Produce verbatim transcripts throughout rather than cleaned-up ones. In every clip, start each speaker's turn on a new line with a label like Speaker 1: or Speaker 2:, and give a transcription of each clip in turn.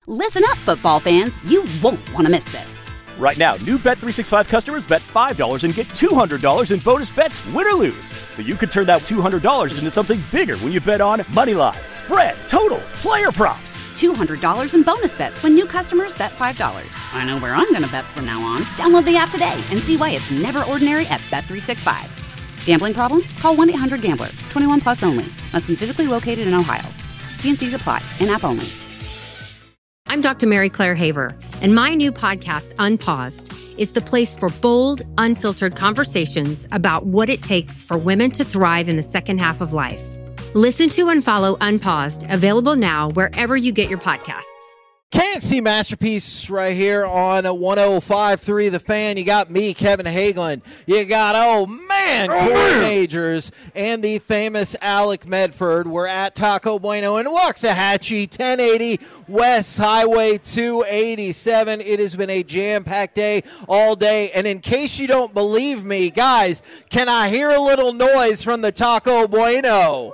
Speaker 1: Listen up, football fans. You won't want to miss this.
Speaker 2: Right now, new Bet three sixty-five customers bet five dollars and get two hundred dollars in bonus bets, win or lose. So you could turn that two hundred dollars into something bigger when you bet on money line, spread, totals, player props.
Speaker 1: two hundred dollars in bonus bets when new customers bet five dollars. I know where I'm going to bet from now on. Download the app today and see why it's never ordinary at Bet three sixty-five. Gambling problem? Call one eight hundred gambler. twenty-one plus only. Must be physically located in Ohio. T and C's apply. In-app only.
Speaker 3: I'm Doctor Mary Claire Haver, and my new podcast, Unpaused, is the place for bold, unfiltered conversations about what it takes for women to thrive in the second half of life. Listen to and follow Unpaused, available now wherever you get your podcasts.
Speaker 4: K and C Masterpiece right here on one oh five point three The Fan. You got me, Kevin Hagelin. You got, oh man,
Speaker 5: oh,
Speaker 4: Corey
Speaker 5: man.
Speaker 4: Majors and the famous Alec Medford. We're at Taco Bueno in Waxahachie, ten eighty West Highway two eighty-seven. It has been a jam-packed day all day. And in case you don't believe me, guys, can I hear a little noise from the Taco Bueno?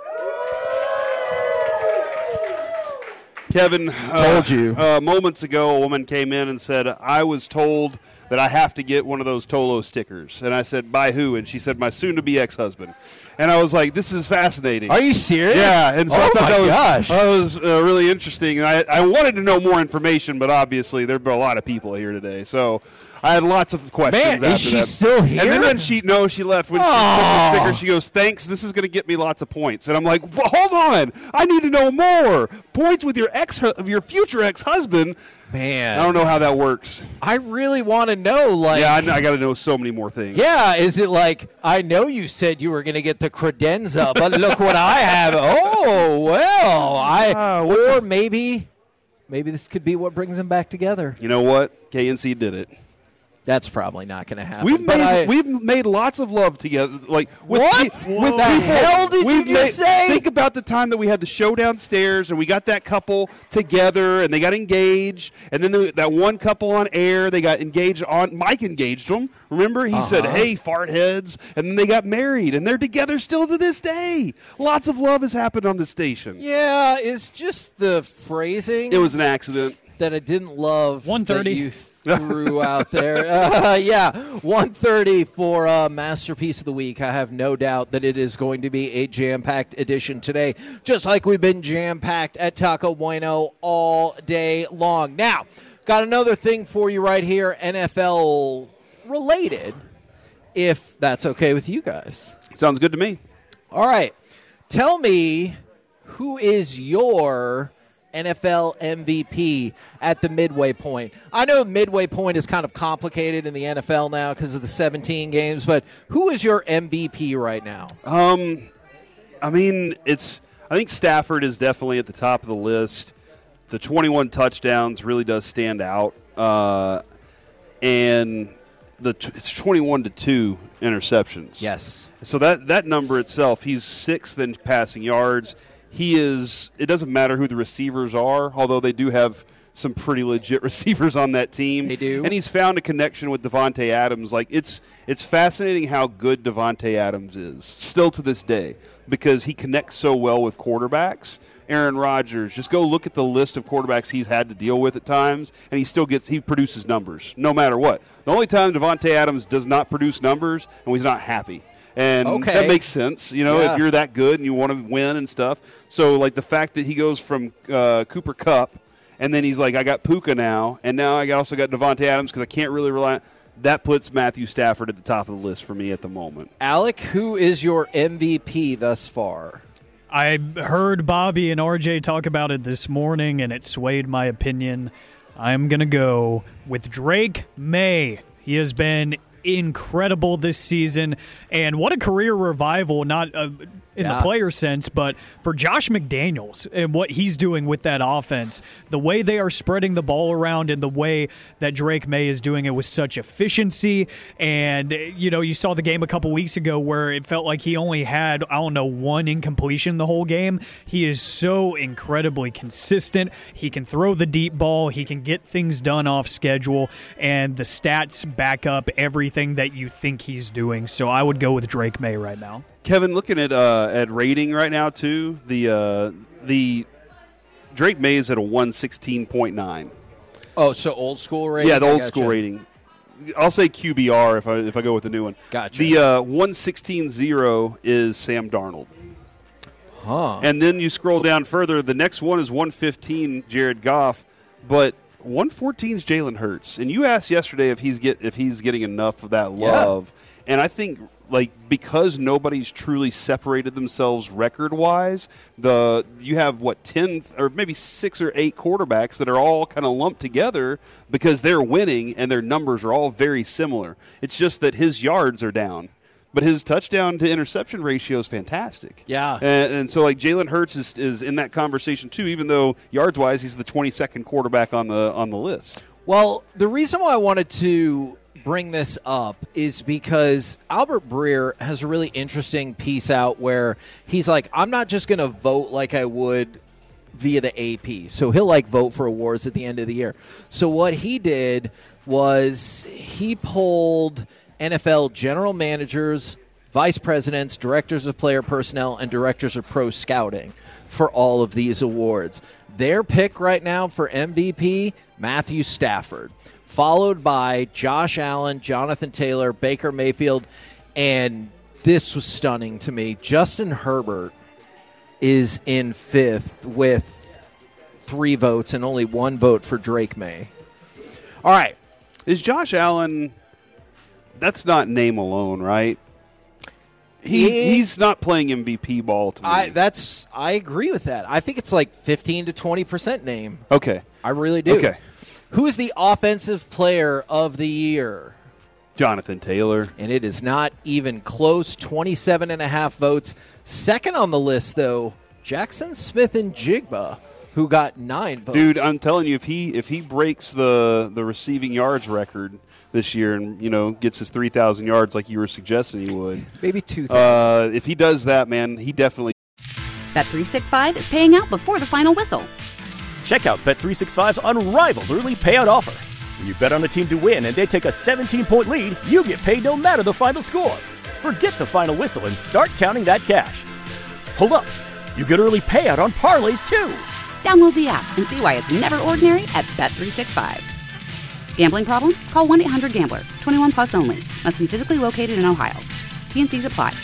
Speaker 5: Kevin,
Speaker 4: told
Speaker 5: uh,
Speaker 4: you.
Speaker 5: Uh, moments ago, a woman came in and said, I was told that I have to get one of those Tolo stickers. And I said, by who? And she said, my soon-to-be ex-husband. And I was like, this is fascinating.
Speaker 4: Are you serious?
Speaker 5: Yeah. And so
Speaker 4: oh
Speaker 5: I thought
Speaker 4: my
Speaker 5: that was,
Speaker 4: gosh.
Speaker 5: that was uh, really interesting. And I, I wanted to know more information, but obviously there were a lot of people here today. So I had lots of questions.
Speaker 4: Man,
Speaker 5: after
Speaker 4: is she
Speaker 5: that.
Speaker 4: still here?
Speaker 5: And then, then she, no, she left. When she
Speaker 4: oh.
Speaker 5: took the sticker, she goes, thanks, this is going to get me lots of points. And I'm like, well, hold on. I need to know more. Points with your ex, your future ex-husband.
Speaker 4: Man.
Speaker 5: I don't know how that works.
Speaker 4: I really want to know, like.
Speaker 5: Yeah, I, I got to know so many more things.
Speaker 4: Yeah, is it like, I know you said you were going to get the credenza, but look what I have. Oh, well, I,
Speaker 5: Uh,
Speaker 4: or
Speaker 5: a-
Speaker 4: maybe, maybe this could be what brings them back together.
Speaker 5: You know what? K N C did it.
Speaker 4: That's probably not going to happen.
Speaker 5: We've
Speaker 4: but
Speaker 5: made
Speaker 4: I,
Speaker 5: we've made lots of love together. Like with
Speaker 4: What?
Speaker 5: pe-
Speaker 4: What
Speaker 5: with
Speaker 4: the
Speaker 5: people.
Speaker 4: hell did
Speaker 5: We've
Speaker 4: you just say?
Speaker 5: Think about the time that we had the show downstairs, and we got that couple together, and they got engaged, and then the, that one couple on air, they got engaged on. Mike engaged them. Remember, he
Speaker 4: Uh-huh.
Speaker 5: said, "Hey, fart heads," and then they got married, and they're together still to this day. Lots of love has happened on the station.
Speaker 4: yeah, it's just the phrasing
Speaker 5: It was an accident.
Speaker 4: that I didn't love.
Speaker 6: one thirty.
Speaker 4: That you threw out there. Uh, yeah, one thirty for uh, Masterpiece of the Week. I have no doubt that it is going to be a jam-packed edition today, just like we've been jam-packed at Taco Bueno all day long. Now, got another thing for you right here, N F L related, if that's okay with you guys.
Speaker 5: Sounds good to me.
Speaker 4: All right. Tell me, who is your N F L M V P at the midway point? I know midway point is kind of complicated in the N F L now because of the seventeen games, but who is your M V P right now?
Speaker 5: Um, I mean, it's. I think Stafford is definitely at the top of the list. The twenty-one touchdowns really does stand out, uh, and the t- it's twenty-one to two interceptions.
Speaker 4: Yes.
Speaker 5: So that that number itself, he's sixth in passing yards. He is. It doesn't matter who the receivers are, although they do have some pretty legit receivers on that team.
Speaker 4: They do.
Speaker 5: And he's found a connection with Devontae Adams. Like it's it's fascinating how good Devontae Adams is still to this day because he connects so well with quarterbacks. Aaron Rodgers, just go look at the list of quarterbacks he's had to deal with at times, and he still gets he produces numbers no matter what. The only time Devontae Adams does not produce numbers, and he's not happy. And
Speaker 4: Okay.
Speaker 5: that makes sense, you know,
Speaker 4: Yeah.
Speaker 5: if you're that good and you want to win and stuff. So, like, the fact that he goes from uh, Cooper Kupp, and then he's like, I got Puka now, and now I also got Devontae Adams because I can't really rely on – that puts Matthew Stafford at the top of the list for me at the moment.
Speaker 4: Alec, who is your M V P thus far?
Speaker 6: I heard Bobby and R J talk about it this morning, and it swayed my opinion. I'm going to go with Drake May. He has been incredible this season, and what a career revival, not uh, in
Speaker 4: Yeah.
Speaker 6: the player sense, but for Josh McDaniels and what he's doing with that offense, the way they are spreading the ball around and the way that Drake May is doing it with such efficiency. And, you know, you saw the game a couple weeks ago where it felt like he only had, I don't know, one incompletion the whole game. He is so incredibly consistent. He can throw the deep ball. He can get things done off schedule, and the stats back up everything that you think he's doing. So I would go with Drake May right now.
Speaker 5: Kevin, looking at uh, at rating right now too, the uh, the Drake May is at a one sixteen point nine.
Speaker 4: Oh, so old school rating?
Speaker 5: Yeah, the
Speaker 4: I
Speaker 5: old
Speaker 4: gotcha.
Speaker 5: school rating. I'll say Q B R if I if I go with the new one.
Speaker 4: Gotcha.
Speaker 5: The uh, one sixteen zero is Sam Darnold.
Speaker 4: Huh.
Speaker 5: And then you scroll down further. The next one is one fifteen Jared Goff, but one fourteen is Jalen Hurts. And you asked yesterday if he's get if he's getting enough of that love. Yeah. And I think like because nobody's truly separated themselves record wise, the you have what ten or maybe six or eight quarterbacks that are all kind of lumped together because they're winning and their numbers are all very similar. It's just that his yards are down. But his touchdown to interception ratio is fantastic.
Speaker 4: Yeah.
Speaker 5: And, and so, like, Jalen Hurts is, is in that conversation, too, even though yards-wise he's the twenty-second quarterback on the on the list.
Speaker 4: Well, the reason why I wanted to bring this up is because Albert Breer has a really interesting piece out where he's like, I'm not just going to vote like I would via the A P. So he'll, like, vote for awards at the end of the year. So what he did was he polled N F L general managers, vice presidents, directors of player personnel, and directors of pro scouting for all of these awards. Their pick right now for M V P, Matthew Stafford, followed by Josh Allen, Jonathan Taylor, Baker Mayfield, and this was stunning to me. Justin Herbert is in fifth with three votes and only one vote for Drake May. All right.
Speaker 5: Is Josh Allen... That's not name alone, right? He,
Speaker 4: He-
Speaker 5: he's not playing M V P ball to me.
Speaker 4: I that's I agree with that. I think it's like fifteen to twenty percent name.
Speaker 5: okay.
Speaker 4: I really do.
Speaker 5: Okay.
Speaker 4: Who is the offensive player of the year?
Speaker 5: Jonathan Taylor.
Speaker 4: And it is not even close. twenty-seven and a half votes. Second on the list, though, Jackson Smith and Jigba, who got nine votes.
Speaker 5: Dude, I'm telling you, if he if he breaks the, the receiving yards record this year and, you know, gets his three thousand yards like you were suggesting he would,
Speaker 4: maybe two thousand.
Speaker 5: uh, if he does that, man, he definitely...
Speaker 1: Bet three sixty-five is paying out before the final whistle.
Speaker 2: Check out Bet three sixty-five's unrivaled early payout offer. When you bet on a team to win and they take a seventeen-point lead, you get paid no matter the final score. Forget the final whistle and start counting that cash. Hold up. You get early payout on parlays, too.
Speaker 1: Download the app and see why it's never ordinary at Bet three sixty-five. Gambling problem? Call one eight hundred gambler. twenty-one plus only. Must be physically located in Ohio. T N Cs apply.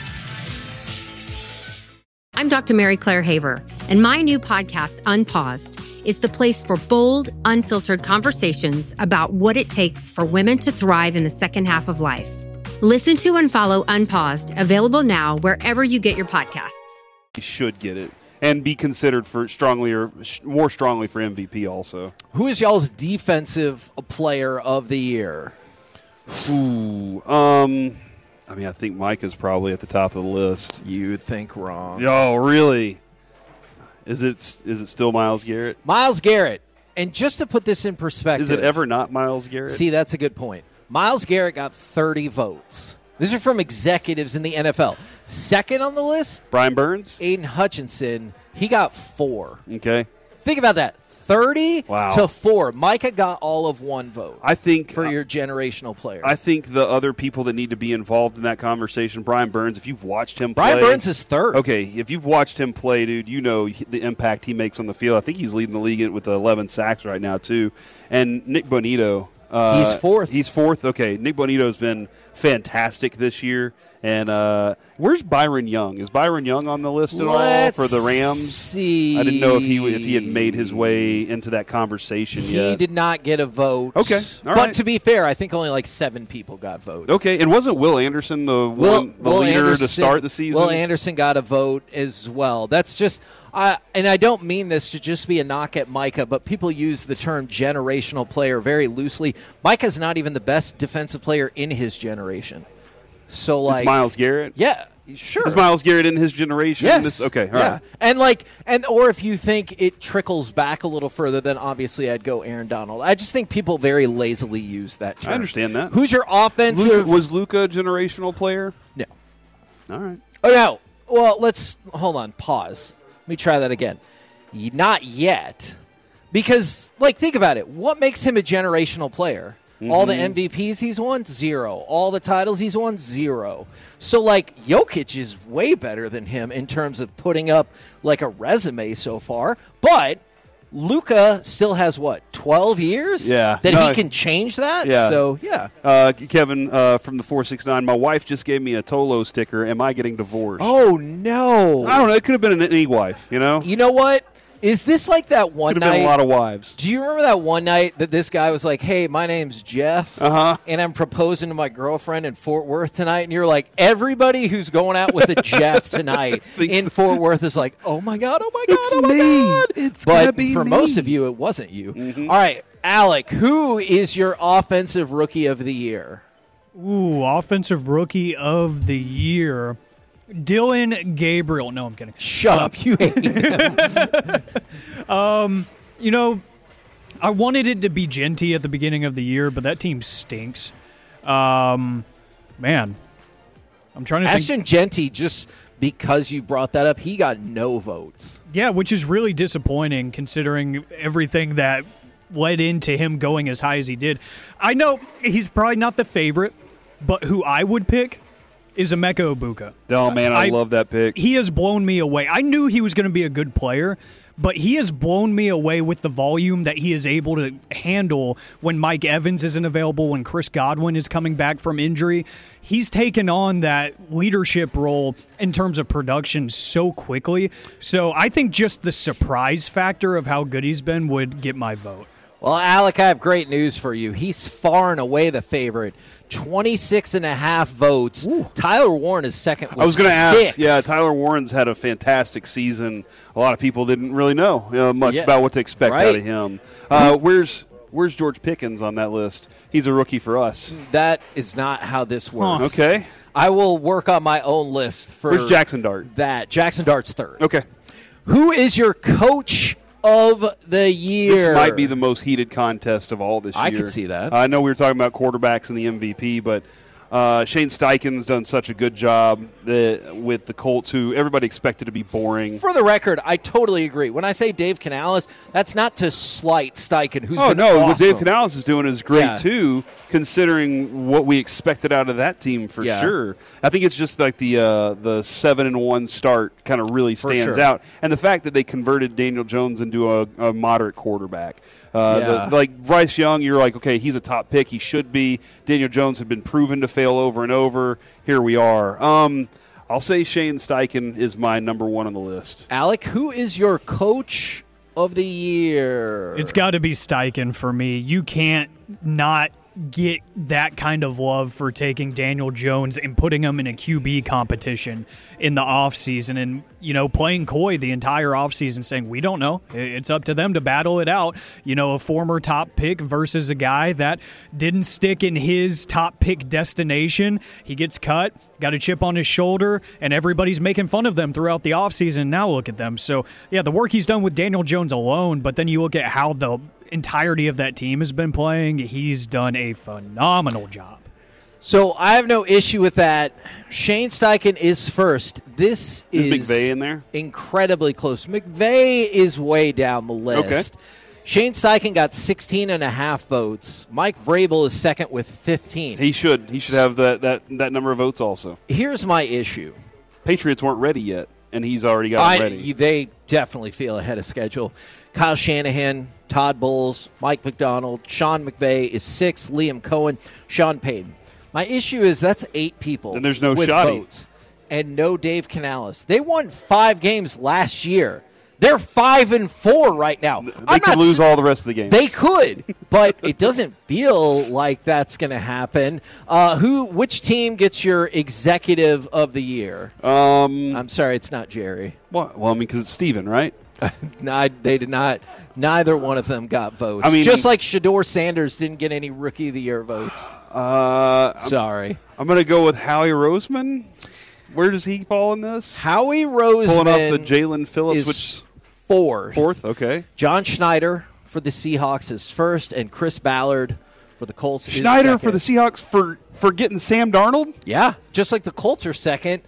Speaker 3: I'm Doctor Mary Claire Haver, and my new podcast, Unpaused, is the place for bold, unfiltered conversations about what it takes for women to thrive in the second half of life. Listen to and follow Unpaused, available now wherever you get your podcasts.
Speaker 5: He should get it and be considered for strongly or sh- more strongly for M V P also.
Speaker 4: Who is y'all's defensive player of the year?
Speaker 5: Ooh, um, I mean, I think Mike is probably at the top of the list.
Speaker 4: You think wrong.
Speaker 5: Oh, really? Is it is it still Myles Garrett?
Speaker 4: Myles Garrett. And just to put this in perspective.
Speaker 5: Is it ever not Myles Garrett?
Speaker 4: See, that's a good point. Myles Garrett got thirty votes. These are from executives in the N F L. Second on the list,
Speaker 5: Brian Burns?
Speaker 4: Aiden Hutchinson. He got four.
Speaker 5: Okay.
Speaker 4: Think about that. thirty
Speaker 5: Wow.
Speaker 4: to four. Micah got all of one vote
Speaker 5: I think
Speaker 4: for your generational player.
Speaker 5: I think the other people that need to be involved in that conversation, Brian Burns, if you've watched him
Speaker 4: Brian
Speaker 5: play.
Speaker 4: Burns is third.
Speaker 5: Okay, if you've watched him play, dude, you know the impact he makes on the field. I think he's leading the league with eleven sacks right now, too. And Nick Bonito. Uh,
Speaker 4: He's fourth.
Speaker 5: He's fourth. Okay, Nick Bonito's been fantastic this year. And uh, where's Byron Young? Is Byron Young on the list at
Speaker 4: Let's
Speaker 5: all for the Rams?
Speaker 4: see.
Speaker 5: I didn't know if he if he had made his way into that conversation
Speaker 4: He
Speaker 5: yet.
Speaker 4: did not get a vote.
Speaker 5: Okay, all
Speaker 4: but
Speaker 5: right.
Speaker 4: to be fair, I think only like seven people got votes.
Speaker 5: Okay, and wasn't Will Anderson the
Speaker 4: Will,
Speaker 5: one, the
Speaker 4: Will
Speaker 5: leader
Speaker 4: Anderson,
Speaker 5: to start the season?
Speaker 4: Will Anderson got a vote as well. That's just, I and I don't mean this to just be a knock at Micah, but people use the term generational player very loosely. Micah's not even the best defensive player in his generation. So like
Speaker 5: it's Myles Garrett.
Speaker 4: Yeah, sure.
Speaker 5: Is Myles Garrett in his generation?
Speaker 4: Yes.
Speaker 5: This, okay. All
Speaker 4: yeah.
Speaker 5: right.
Speaker 4: And like, and or if you think it trickles back a little further, then obviously I'd go Aaron Donald. I just think people very lazily use that term.
Speaker 5: I understand that.
Speaker 4: Who's your offensive?
Speaker 5: Luka, was Luka a generational player?
Speaker 4: No.
Speaker 5: All right.
Speaker 4: Oh no. Well, let's hold on. Pause. Let me try that again. Y- Not yet, because like think about it. What makes him a generational player? All the M V Ps he's won, zero. All the titles he's won, zero. So, like, Jokic is way better than him in terms of putting up, like, a resume so far. But Luka still has, what, twelve years?
Speaker 5: Yeah.
Speaker 4: That
Speaker 5: No,
Speaker 4: he can change that?
Speaker 5: Yeah.
Speaker 4: So, yeah.
Speaker 5: Uh, Kevin uh, from the four six nine, my wife just gave me a Tolo sticker. Am I getting divorced?
Speaker 4: Oh, no.
Speaker 5: I don't know. It could have been an any wife, you know?
Speaker 4: You know what? Is this like that one
Speaker 5: Could have
Speaker 4: night?
Speaker 5: been a lot of wives.
Speaker 4: Do you remember that one night that this guy was like, hey, my name's Jeff,
Speaker 5: Uh-huh.
Speaker 4: and I'm proposing to my girlfriend in Fort Worth tonight? And you're like, everybody who's going out with a Jeff tonight in Fort Worth is like, oh, my God, oh, my God,
Speaker 5: It's
Speaker 4: oh, my
Speaker 5: me.
Speaker 4: God.
Speaker 5: It's
Speaker 4: but
Speaker 5: gonna be
Speaker 4: for
Speaker 5: me.
Speaker 4: most of you, it wasn't you.
Speaker 5: Mm-hmm.
Speaker 4: All right, Alec, who is your offensive rookie of the year?
Speaker 6: Ooh, offensive rookie of the year. Dylan Gabriel. No, I'm kidding.
Speaker 4: Shut uh, up. You hate him.
Speaker 6: um, you know, I wanted it to be Genty at the beginning of the year, but that team stinks. Um, man, I'm trying to
Speaker 4: Ashton
Speaker 6: think.
Speaker 4: Genty, just because you brought that up, he got no votes.
Speaker 6: Yeah, which is really disappointing considering everything that led into him going as high as he did. I know he's probably not the favorite, but who I would pick is Emeka Egbuka.
Speaker 5: Oh, man, I, I love that pick.
Speaker 6: He has blown me away. I knew he was going to be a good player, but he has blown me away with the volume that he is able to handle when Mike Evans isn't available, when Chris Godwin is coming back from injury. He's taken on that leadership role in terms of production so quickly. So I think just the surprise factor of how good he's been would get my vote.
Speaker 4: Well, Alec, I have great news for you. He's far and away the favorite. twenty-six and a half votes. Ooh. Tyler Warren is second with
Speaker 5: I was going to
Speaker 4: ask.
Speaker 5: ask. Yeah, Tyler Warren's had a fantastic season. A lot of people didn't really know uh, much
Speaker 4: yeah.
Speaker 5: about what to expect
Speaker 4: right.
Speaker 5: out of him. Uh, where's Where's George Pickens on that list? He's a rookie for us.
Speaker 4: That is not how this works.
Speaker 5: Huh. Okay.
Speaker 4: I will work on my own list for
Speaker 5: Where's Jackson Dart?
Speaker 4: That. Jackson Dart's third.
Speaker 5: Okay.
Speaker 4: Who is your coach of the year?
Speaker 5: This might be the most heated contest of all this year.
Speaker 4: I could see that.
Speaker 5: I know we were talking about quarterbacks and the M V P, but uh, Shane Steichen's done such a good job that, with the Colts, who everybody expected to be boring.
Speaker 4: For the record, I totally agree. When I say Dave Canales, that's not to slight Steichen, who's
Speaker 5: oh,
Speaker 4: been
Speaker 5: no,
Speaker 4: awesome.
Speaker 5: What Dave Canales is doing is great,
Speaker 4: yeah.
Speaker 5: too, considering what we expected out of that team for
Speaker 4: yeah.
Speaker 5: sure. I think it's just like the uh, the seven and one start kind of really stands
Speaker 4: sure.
Speaker 5: out. And the fact that they converted Daniel Jones into a, a moderate quarterback. Uh,
Speaker 4: yeah.
Speaker 5: the, like Bryce Young, you're like, okay, he's a top pick. He should be. Daniel Jones had been proven to fail over and over. Here we are. Um, I'll say Shane Steichen is my number one on the list.
Speaker 4: Alec, who is your coach of the year?
Speaker 6: It's got to be Steichen for me. You can't not get that kind of love for taking Daniel Jones and putting him in a Q B competition in the offseason and, you know, playing coy the entire offseason saying, we don't know. It's up to them to battle it out. You know, a former top pick versus a guy that didn't stick in his top pick destination. He gets cut, got a chip on his shoulder, and everybody's making fun of them throughout the offseason. Now look at them. So, yeah, the work he's done with Daniel Jones alone, but then you look at how the entirety of that team has been playing, he's done a phenomenal job.
Speaker 4: So I have no issue with that. Shane Steichen is first. This
Speaker 5: is,
Speaker 4: is
Speaker 5: McVay in there?
Speaker 4: Incredibly close. McVay is way down the list.
Speaker 5: Okay.
Speaker 4: Shane Steichen got sixteen and a half votes. Mike Vrabel is second with fifteen.
Speaker 5: He should. He should have that, that, that number of votes also.
Speaker 4: Here's my issue.
Speaker 5: Patriots weren't ready yet, and he's already got
Speaker 4: I,
Speaker 5: them ready.
Speaker 4: They definitely feel ahead of schedule. Kyle Shanahan, Todd Bowles, Mike McDonald, Sean McVay is six, Liam Cohen, Sean Payton. My issue is that's eight people
Speaker 5: and there's no
Speaker 4: with
Speaker 5: Shoddy.
Speaker 4: votes and no Dave Canales. They won five games last year. They're five and four right now.
Speaker 5: They
Speaker 4: I'm
Speaker 5: could
Speaker 4: not
Speaker 5: lose
Speaker 4: s-
Speaker 5: all the rest of the games.
Speaker 4: They could, but it doesn't feel like that's going to happen. Uh, who? Which team gets your executive of the year?
Speaker 5: Um,
Speaker 4: I'm sorry, it's not Jerry.
Speaker 5: well, well I mean, because it's Steven, right?
Speaker 4: No, they did not. Neither one of them got votes.
Speaker 5: I mean,
Speaker 4: just like Shador Sanders didn't get any Rookie of the Year votes.
Speaker 5: Uh,
Speaker 4: Sorry.
Speaker 5: I'm, I'm going to go with Howie Roseman. Where does he fall in this?
Speaker 4: Howie Roseman
Speaker 5: Pulling off the Jalen Phillips,
Speaker 4: is
Speaker 5: which
Speaker 4: fourth.
Speaker 5: fourth. Okay.
Speaker 4: John Schneider for the Seahawks is first, and Chris Ballard for the Colts is
Speaker 5: Schneider
Speaker 4: second.
Speaker 5: for the Seahawks for for getting Sam Darnold.
Speaker 4: Yeah, just like the Colts are second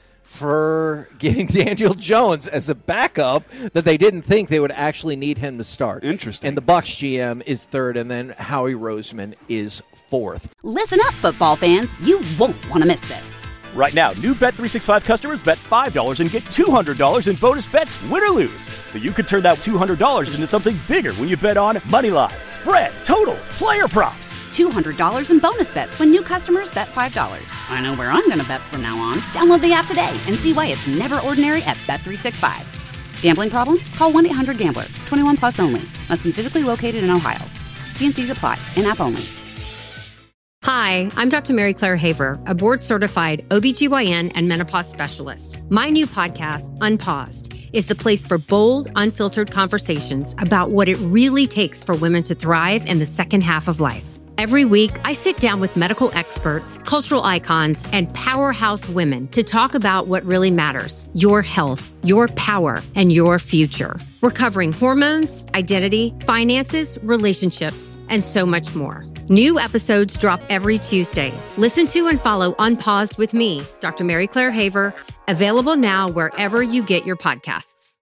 Speaker 4: for getting Daniel Jones as a backup that they didn't think they would actually need him to start.
Speaker 5: Interesting.
Speaker 4: And the Bucs G M is third, and then Howie Roseman is fourth.
Speaker 1: Listen up, football fans. You won't want to miss this.
Speaker 2: Right now, new Bet three sixty-five customers bet five dollars and get two hundred dollars in bonus bets, win or lose. So you could turn that two hundred dollars into something bigger when you bet on moneyline, spread, totals, player props.
Speaker 1: two hundred dollars in bonus bets when new customers bet five dollars. I know where I'm going to bet from now on. Download the app today and see why it's never ordinary at Bet three sixty-five. Gambling problem? Call one eight hundred gambler. twenty-one plus only. Must be physically located in Ohio. T and C's apply. In-app only.
Speaker 3: Hi, I'm Doctor Mary Claire Haver, a board-certified O B G Y N and menopause specialist. My new podcast, Unpaused, is the place for bold, unfiltered conversations about what it really takes for women to thrive in the second half of life. Every week, I sit down with medical experts, cultural icons, and powerhouse women to talk about what really matters: your health, your power, and your future. We're covering hormones, identity, finances, relationships, and so much more. New episodes drop every Tuesday. Listen to and follow Unpaused with me, Doctor Mary Claire Haver, available now wherever you get your podcasts.